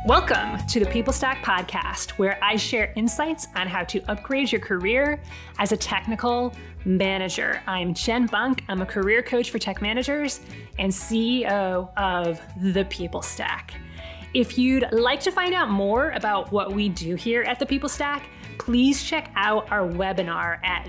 Welcome to the People Stack podcast, where I share insights on how to upgrade your career as a technical manager. I'm Jen Bunk. I'm a career coach for tech managers and CEO of the People Stack. If you'd like to find out more about what we do here at the People Stack, please check out our webinar at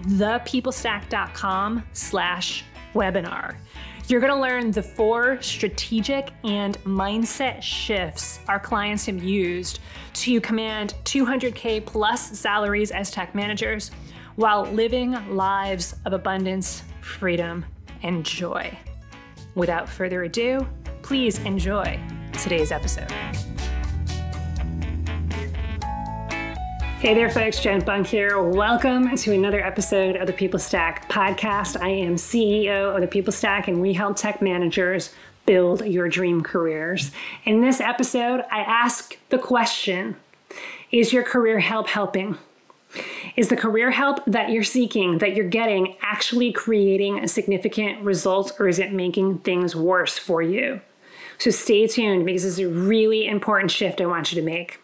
thepeoplestack.com/webinar. You're going to learn the 4 strategic and mindset shifts our clients have used to command $200K plus salaries as tech managers while living lives of abundance, freedom, and joy. Without further ado, please enjoy today's episode. Hey there, folks. Jen Bunk here. Welcome to another episode of the People Stack podcast. I am CEO of the People Stack, and we help tech managers build your dream careers. In this episode, I ask the question, is your career help helping? Is the career help that you're seeking, that you're getting, actually creating a significant result, or is it making things worse for you? So stay tuned, because this is a really important shift I want you to make.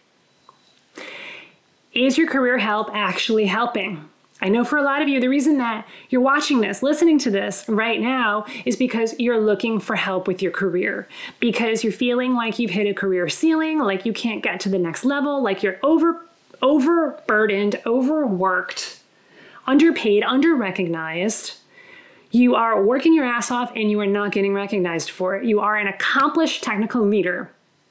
Is your career help actually helping? I know for a lot of you, the reason that you're watching this, listening to this right now, is because you're looking for help with your career, because you're feeling like you've hit a career ceiling, like you can't get to the next level, like you're overburdened, overworked, underpaid, underrecognized. You are working your ass off and you are not getting recognized for it. You are an accomplished technical leader,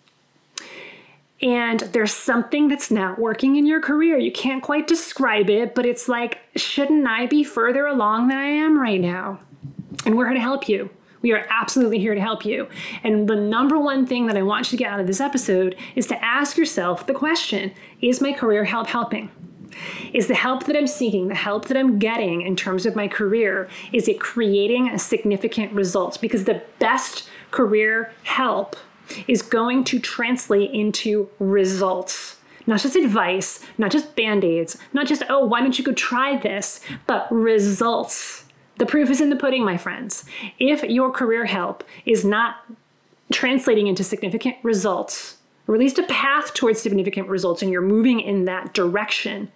and there's something that's not working in your career. You can't quite describe it, but it's like, shouldn't I be further along than I am right now? And we're here to help you. We are absolutely here to help you. And the number one thing that I want you to get out of this episode is to ask yourself the question, is my career help helping? Is the help that I'm seeking, the help that I'm getting in terms of my career, is it creating a significant results? Because the best career help is going to translate into results. Not just advice, not just band-aids, not just, oh, why don't you go try this, but results. The proof is in the pudding, my friends. If your career help is not translating into significant results, or at least a path towards significant results, and you're moving in that direction,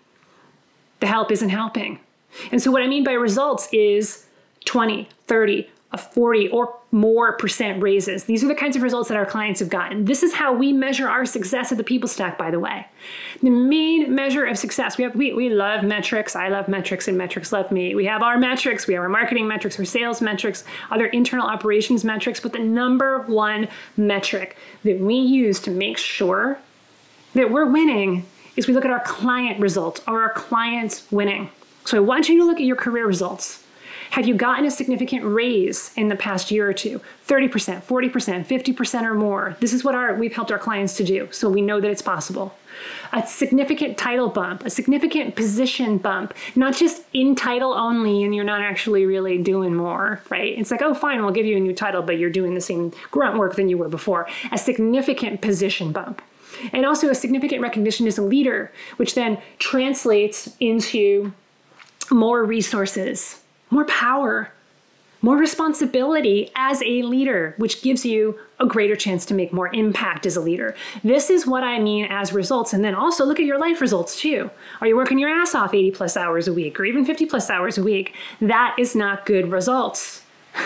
the help isn't helping. And so what I mean by results is 20, 30, 40 or more % raises. These are the kinds of results that our clients have gotten. This is how we measure our success at the People Stack, by the way. The main measure of success, we love metrics. I love metrics, and metrics love me. We have our metrics. We have our marketing metrics, our sales metrics, other internal operations metrics. But the number one metric that we use to make sure that we're winning is we look at our client results. Are our clients winning? So I want you to look at your career results. Have you gotten a significant raise in the past year or two? 30%, 40%, 50% or more. This is what we've helped our clients to do, so we know that it's possible. A significant title bump, a significant position bump, not just in title only and you're not actually really doing more, right? It's like, oh, fine, we'll give you a new title, but you're doing the same grunt work than you were before. A significant position bump. And also a significant recognition as a leader, which then translates into more resources, more power, more responsibility as a leader, which gives you a greater chance to make more impact as a leader. This is what I mean as results. And then also look at your life results too. Are you working your ass off 80 plus hours a week or even 50 plus hours a week? That is not good results.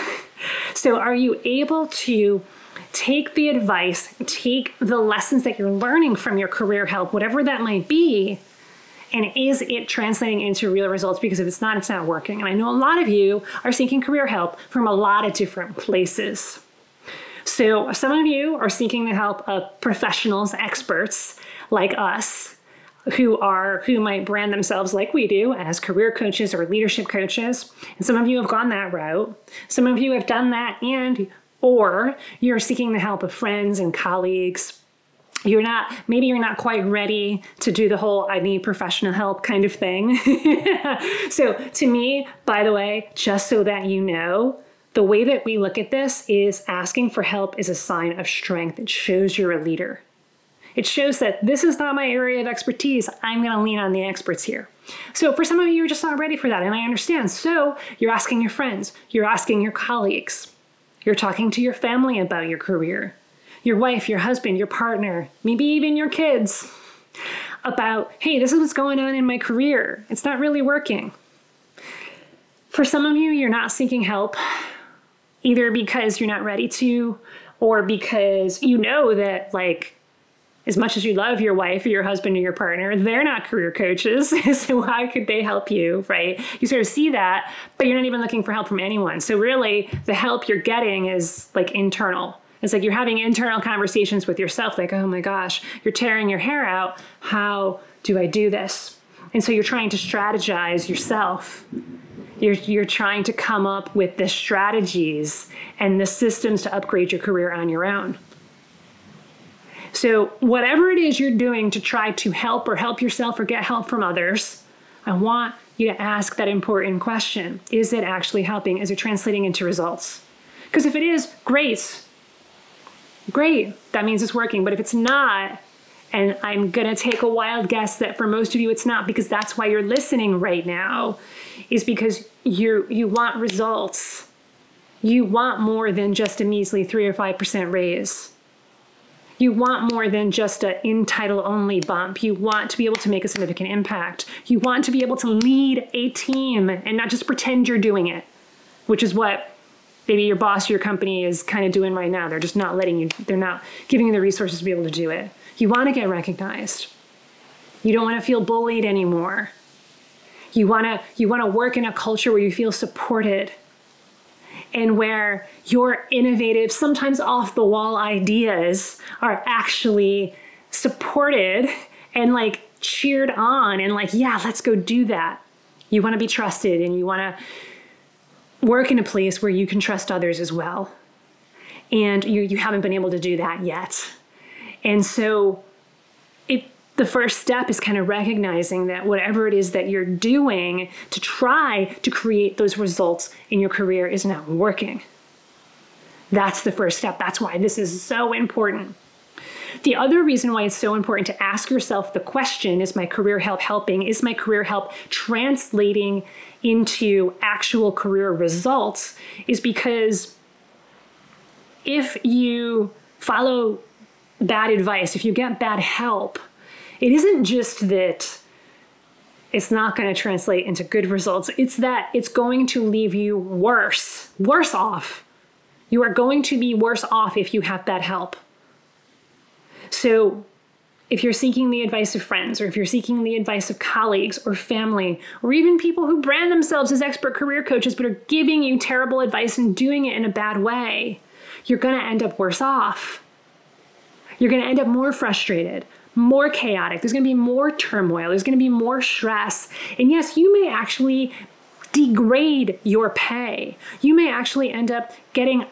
So are you able to take the advice, take the lessons that you're learning from your career help, whatever that might be, and is it translating into real results? Because if it's not working. And I know a lot of you are seeking career help from a lot of different places. So some of you are seeking the help of professionals, experts like us, who might brand themselves like we do as career coaches or leadership coaches. And some of you have gone that route. Some of you have done that, or you're seeking the help of friends and colleagues. Maybe you're not quite ready to do the whole I need professional help kind of thing. So to me, by the way, just so that you know, the way that we look at this is asking for help is a sign of strength. It shows you're a leader. It shows that this is not my area of expertise. I'm going to lean on the experts here. So for some of you, you're just not ready for that, and I understand. So you're asking your friends, you're asking your colleagues, you're talking to your family about your career. your wife, your husband, your partner, maybe even your kids about, hey, this is what's going on in my career. It's not really working. For some of you, you're not seeking help, either because you're not ready to, or because you know that, like, as much as you love your wife or your husband or your partner, they're not career coaches. So how could they help you, right? You sort of see that, but you're not even looking for help from anyone. So really, the help you're getting is like internal. It's like you're having internal conversations with yourself, like, oh my gosh, you're tearing your hair out. How do I do this? And so you're trying to strategize yourself. You're trying to come up with the strategies and the systems to upgrade your career on your own. So whatever it is you're doing to try to help or help yourself or get help from others, I want you to ask that important question. Is it actually helping? Is it translating into results? Because if it is, great. That means it's working. But if it's not, and I'm going to take a wild guess that for most of you it's not, because that's why you're listening right now, is because you want results. You want more than just a measly 3 or 5% raise. You want more than just an in-title only bump. You want to be able to make a significant impact. You want to be able to lead a team and not just pretend you're doing it, which is what maybe your boss or your company is kind of doing right now. They're just not letting you, they're not giving you the resources to be able to do it. You want to get recognized. You don't want to feel bullied anymore. You want to work in a culture where you feel supported and where your innovative, sometimes off the wall ideas are actually supported and like cheered on and like, yeah, let's go do that. You want to be trusted and you want to work in a place where you can trust others as well. And you haven't been able to do that yet. And so the first step is kind of recognizing that whatever it is that you're doing to try to create those results in your career is not working. That's the first step. That's why this is so important. The other reason why it's so important to ask yourself the question, is my career help helping? Is my career help translating into actual career results? Is because if you follow bad advice, if you get bad help, it isn't just that it's not going to translate into good results. It's that it's going to leave you worse off. You are going to be worse off if you have bad help. So if you're seeking the advice of friends, or if you're seeking the advice of colleagues or family, or even people who brand themselves as expert career coaches but are giving you terrible advice and doing it in a bad way, you're going to end up worse off. You're going to end up more frustrated, more chaotic. There's going to be more turmoil. There's going to be more stress. And yes, you may actually degrade your pay. You may actually end up getting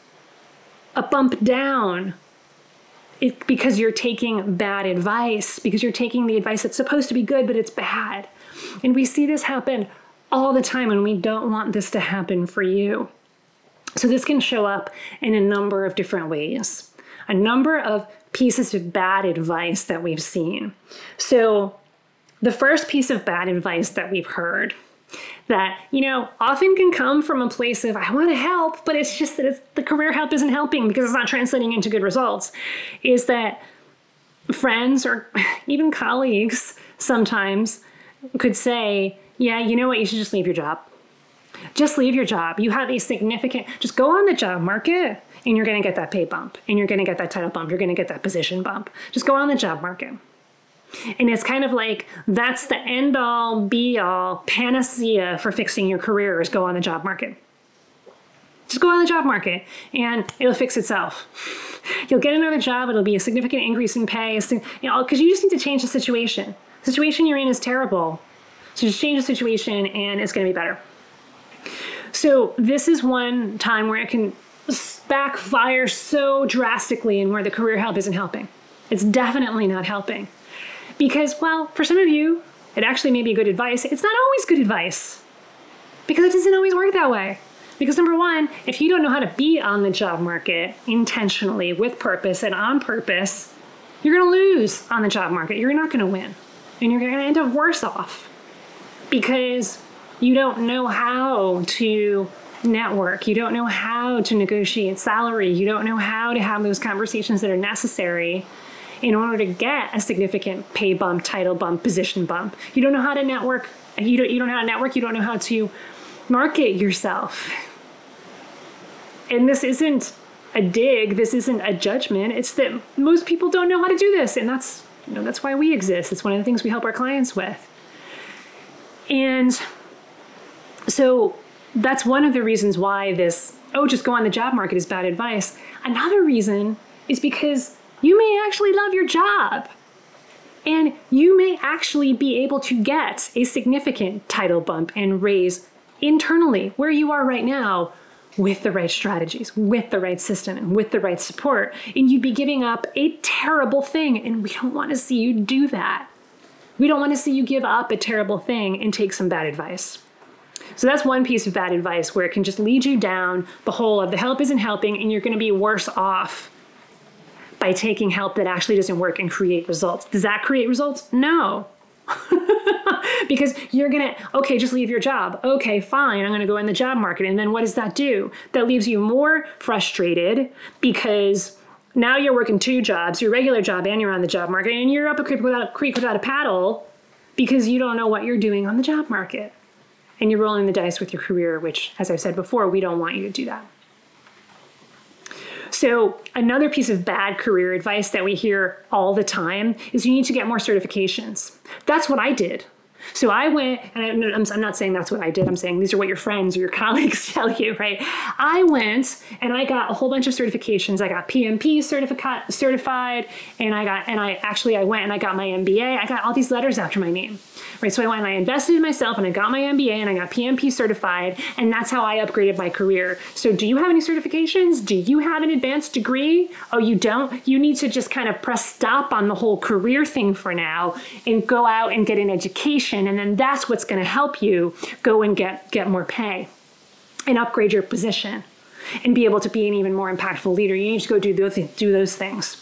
a bump down because you're taking bad advice, because you're taking the advice that's supposed to be good, but it's bad. And we see this happen all the time, and we don't want this to happen for you. So this can show up in a number of different ways. A number of pieces of bad advice that we've seen. So the first piece of bad advice that we've heard that, often can come from a place of, I want to help, but it's just that the career help isn't helping because it's not translating into good results, is that friends or even colleagues sometimes could say, yeah, you know what, you should just leave your job. Just leave your job. You have a significant, just go on the job market and you're going to get that pay bump and you're going to get that title bump. You're going to get that position bump. Just go on the job market. And it's kind of like, that's the end all be all panacea for fixing your career, is go on the job market. Just go on the job market and it'll fix itself. You'll get another job. It'll be a significant increase in pay, because you just need to change the situation. The situation you're in is terrible. So just change the situation and it's going to be better. So this is one time where it can backfire so drastically and where the career help isn't helping. It's definitely not helping. Because, well, for some of you, it actually may be good advice. It's not always good advice because it doesn't always work that way. Because number one, if you don't know how to be on the job market intentionally, with purpose and on purpose, you're going to lose on the job market. You're not going to win. And you're going to end up worse off because you don't know how to network. You don't know how to negotiate salary. You don't know how to have those conversations that are necessary in order to get a significant pay bump, title bump, position bump. You don't know how to network. You don't know how to network. You don't know how to market yourself. And this isn't a dig. This isn't a judgment. It's that most people don't know how to do this. And that's why we exist. It's one of the things we help our clients with. And so that's one of the reasons why this, just go on the job market is bad advice. Another reason is because you may actually love your job and you may actually be able to get a significant title bump and raise internally where you are right now with the right strategies, with the right system, and with the right support. And you'd be giving up a terrible thing. And we don't want to see you do that. We don't want to see you give up a terrible thing and take some bad advice. So that's one piece of bad advice where it can just lead you down the hole of the help isn't helping and you're going to be worse off by taking help that actually doesn't work and create results. Does that create results? No. Because you're going to, just leave your job. Okay, fine, I'm going to go in the job market. And then what does that do? That leaves you more frustrated because now you're working two jobs, your regular job and you're on the job market, and you're up a creek without a paddle because you don't know what you're doing on the job market. And you're rolling the dice with your career, which, as I've said before, we don't want you to do that. So another piece of bad career advice that we hear all the time is you need to get more certifications. That's what I did. So I went, and I'm not saying that's what I did. I'm saying these are what your friends or your colleagues tell you, right? I went and I got a whole bunch of certifications. I got PMP certified, and I went and I got my MBA. I got all these letters after my name, right? So I went and I invested in myself and I got my MBA and I got PMP certified, and that's how I upgraded my career. So do you have any certifications? Do you have an advanced degree? Oh, you don't? You need to just kind of press stop on the whole career thing for now and go out and get an education. And then that's what's going to help you go and get more pay and upgrade your position and be able to be an even more impactful leader. You need to go do those things.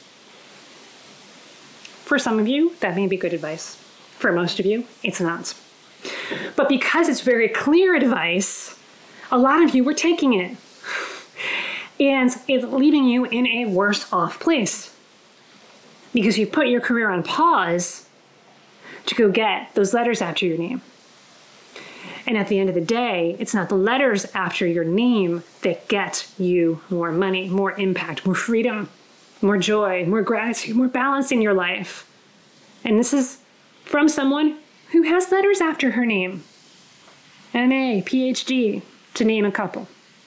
For some of you, that may be good advice. For most of you, it's not. But because it's very clear advice, a lot of you were taking it. And it's leaving you in a worse off place because you put your career on pause to go get those letters after your name. And at the end of the day, it's not the letters after your name that get you more money, more impact, more freedom, more joy, more gratitude, more balance in your life. And this is from someone who has letters after her name. MA, PhD, to name a couple.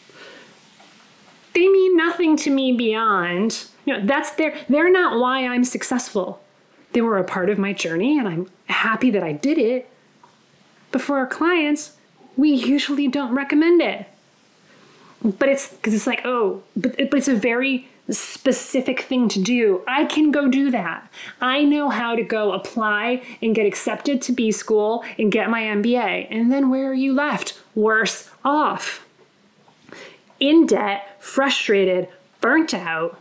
They mean nothing to me beyond, they're not why I'm successful. They were a part of my journey, and I'm happy that I did it. But for our clients, we usually don't recommend it. But it's because it's like, but it's a very specific thing to do. I can go do that. I know how to go apply and get accepted to B school and get my MBA. And then where are you left? Worse off. In debt, frustrated, burnt out,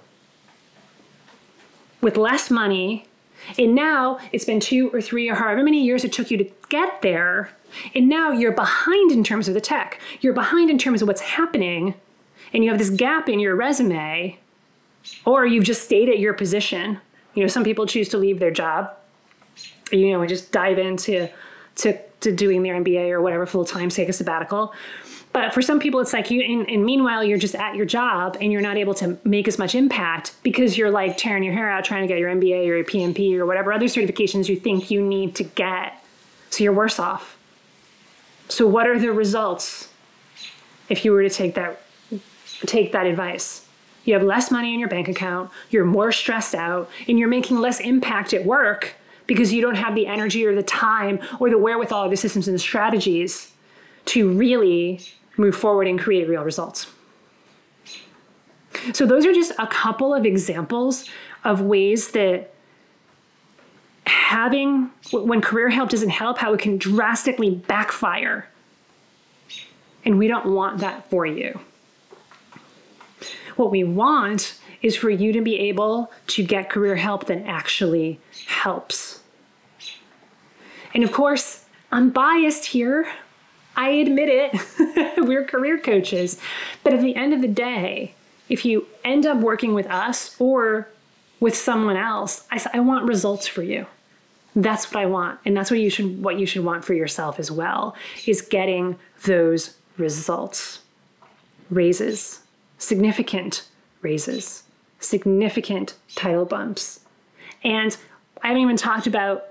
with less money. And now it's been 2 or 3 or however many years it took you to get there. And now you're behind in terms of the tech. You're behind in terms of what's happening. And you have this gap in your resume. Or you've just stayed at your position. Some people choose to leave their job. And just dive into doing their MBA or whatever full time, take a sabbatical. But for some people, it's like and meanwhile, you're just at your job and you're not able to make as much impact because you're like tearing your hair out trying to get your MBA or your PMP or whatever other certifications you think you need to get. So you're worse off. So what are the results if you were to take that advice? You have less money in your bank account, you're more stressed out, and you're making less impact at work because you don't have the energy or the time or the wherewithal or the systems and the strategies to really move forward and create real results. So those are just a couple of examples of ways that when career help doesn't help, how it can drastically backfire. And we don't want that for you. What we want is for you to be able to get career help that actually helps. And of course, I'm biased here. I admit it. We're career coaches. But at the end of the day, if you end up working with us or with someone else, I want results for you. That's what I want. And that's what you should want for yourself as well, is getting those results. Raises, significant raises, significant title bumps. And I haven't even talked about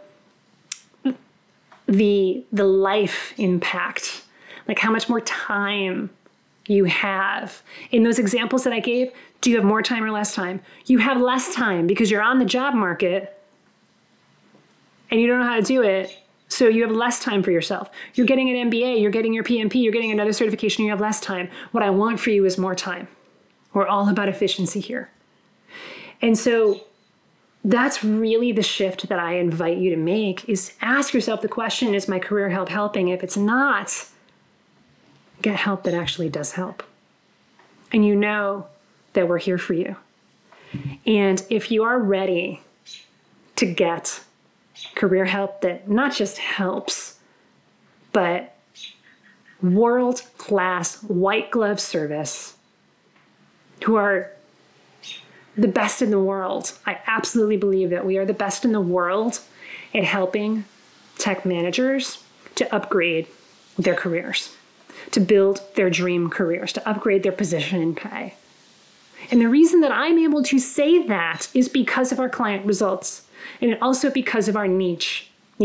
the life impact, like how much more time you have. In those examples that I gave, do you have more time or less time? You have less time because you're on the job market and you don't know how to do it. So you have less time for yourself. You're getting an MBA, you're getting your PMP, you're getting another certification, you have less time. What I want for you is more time. We're all about efficiency here. And so that's really the shift that I invite you to make, is ask yourself the question, is my career helping? If it's not, get help that actually does help. And you know that we're here for you. And if you are ready to get career help that not just helps, but world-class white glove service, who are the best in the world. I absolutely believe that we are the best in the world at helping tech managers to upgrade their careers, to build their dream careers, to upgrade their position and pay. And the reason that I'm able to say that is because of our client results, and also because of our niche.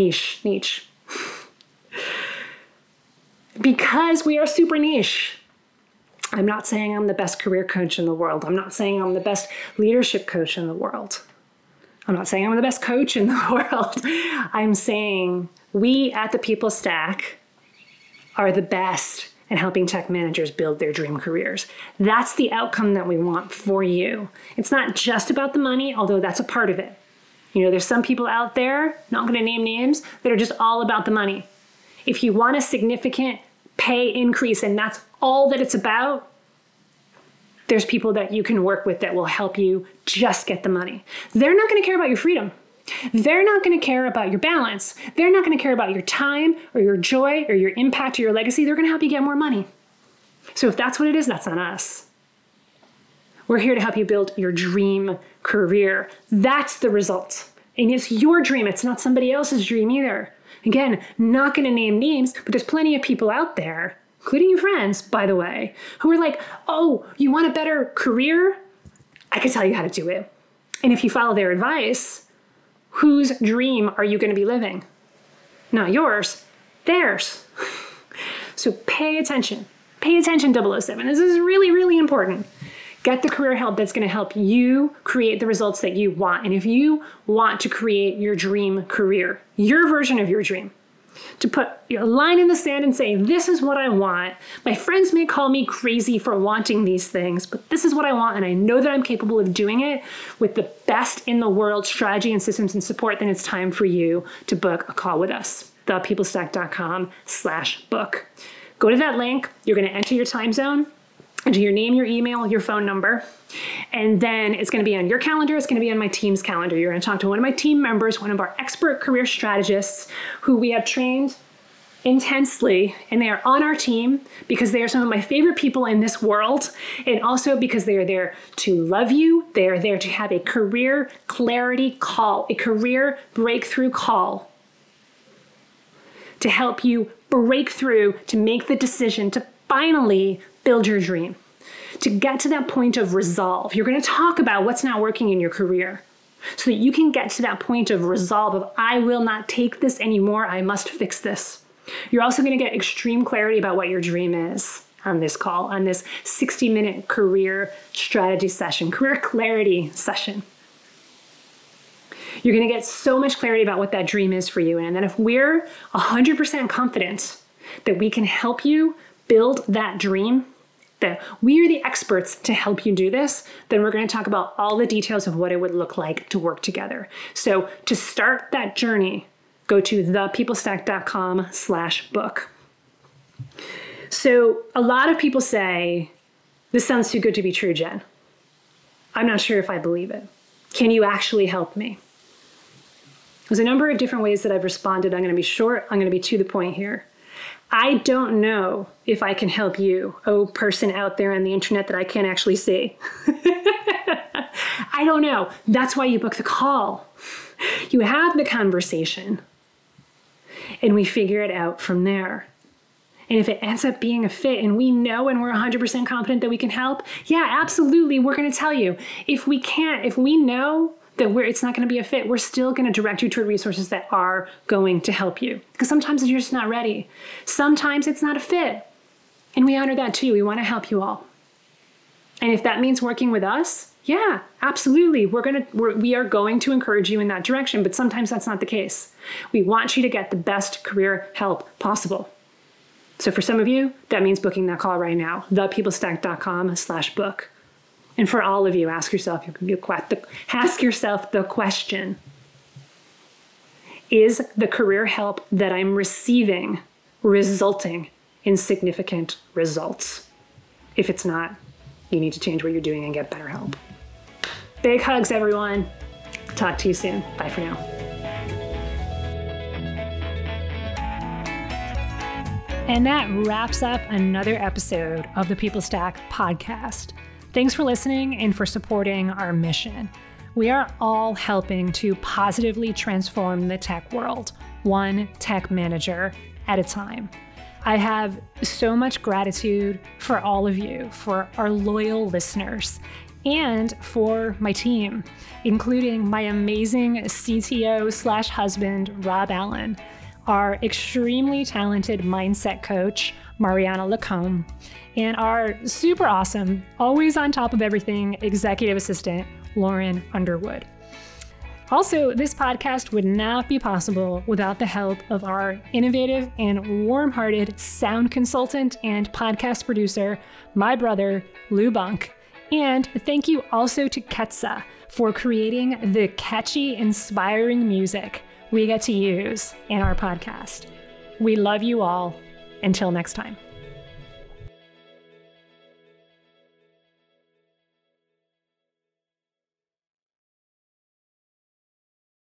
Because we are super niche. I'm not saying I'm the best career coach in the world. I'm not saying I'm the best leadership coach in the world. I'm not saying I'm the best coach in the world. I'm saying we at the People Stack are the best at helping tech managers build their dream careers. That's the outcome that we want for you. It's not just about the money, although that's a part of it. You know, there's some people out there, not going to name names, that are just all about the money. If you want a significant pay increase and that's all that it's about, there's people that you can work with that will help you just get the money. They're not going to care about your freedom. They're not going to care about your balance. They're not going to care about your time or your joy or your impact or your legacy. They're going to help you get more money. So if that's what it is, that's on us. We're here to help you build your dream career. That's the result. And it's your dream. It's not somebody else's dream either. Again, not going to name names, but there's plenty of people out there, including your friends, by the way, who are like, oh, you want a better career? I can tell you how to do it. And if you follow their advice, whose dream are you going to be living? Not yours, theirs. So pay attention. Pay attention, 007. This is really, really important. Get the career help that's going to help you create the results that you want. And if you want to create your dream career, your version of your dream, to put your line in the sand and say, this is what I want. My friends may call me crazy for wanting these things, but this is what I want. And I know that I'm capable of doing it with the best in the world strategy and systems and support. Then it's time for you to book a call with us. thepeoplestack.com/book. Go to that link. You're going to enter your time zone, enter your name, your email, your phone number, and then it's going to be on your calendar. It's going to be on my team's calendar. You're going to talk to one of my team members, one of our expert career strategists who we have trained intensely, and they are on our team because they are some of my favorite people in this world, and also because they are there to love you. They are there to have a career clarity call, a career breakthrough call to help you break through, to make the decision to finally build your dream, to get to that point of resolve. You're going to talk about what's not working in your career so that you can get to that point of resolve of, I will not take this anymore. I must fix this. You're also going to get extreme clarity about what your dream is on this call, on this 60-minute career strategy session, career clarity session. You're going to get so much clarity about what that dream is for you. And then if we're 100% confident that we can help you build that dream, that we are the experts to help you do this, then we're going to talk about all the details of what it would look like to work together. So to start that journey, go to thepeoplestack.com/book. So a lot of people say, this sounds too good to be true, Jen. I'm not sure if I believe it. Can you actually help me? There's a number of different ways that I've responded. I'm going to be short. I'm going to be to the point here. I don't know if I can help you, oh person out there on the internet that I can't actually see. I don't know. That's why you book the call. You have the conversation, and we figure it out from there. And if it ends up being a fit and we know and we're 100% confident that we can help, yeah, absolutely, we're going to tell you. If we can't, if we know that it's not going to be a fit, we're still going to direct you toward resources that are going to help you. Because sometimes you're just not ready. Sometimes it's not a fit. And we honor that too. We want to help you all. And if that means working with us, yeah, absolutely. We are going to encourage you in that direction, but sometimes that's not the case. We want you to get the best career help possible. So for some of you, that means booking that call right now, thepeoplestack.com/book. And for all of you, ask yourself the question, is the career help that I'm receiving resulting in significant results? If it's not, you need to change what you're doing and get better help. Big hugs, everyone. Talk to you soon. Bye for now. And that wraps up another episode of the People Stack podcast. Thanks for listening and for supporting our mission. We are all helping to positively transform the tech world, one tech manager at a time. I have so much gratitude for all of you, for our loyal listeners, and for my team, including my amazing CTO/husband, Rob Allen, our extremely talented mindset coach, Mariana Lacombe, and our super awesome, always on top of everything, executive assistant, Lauren Underwood. Also, this podcast would not be possible without the help of our innovative and warm-hearted sound consultant and podcast producer, my brother, Lou Bunk. And thank you also to Ketsa for creating the catchy, inspiring music we get to use in our podcast. We love you all. Until next time.